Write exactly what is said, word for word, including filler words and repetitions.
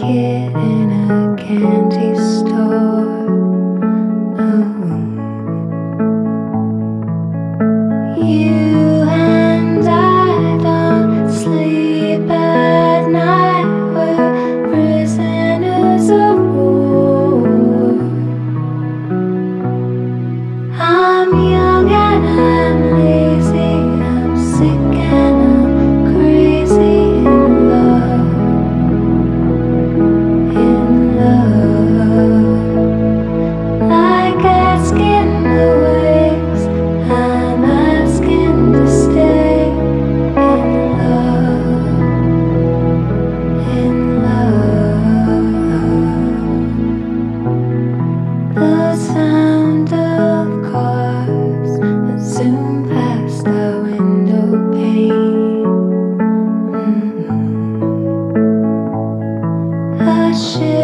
kid in a candy store. Oh. You and I don't sleep at night. We're prisoners of war. I'm young and I'm lazy. I'm sick and I'm crazy in love. In love. Like asking the waves, I'm asking to stay in love. In love. The sound of cars that zoom past our window pane. Mm-hmm. A ship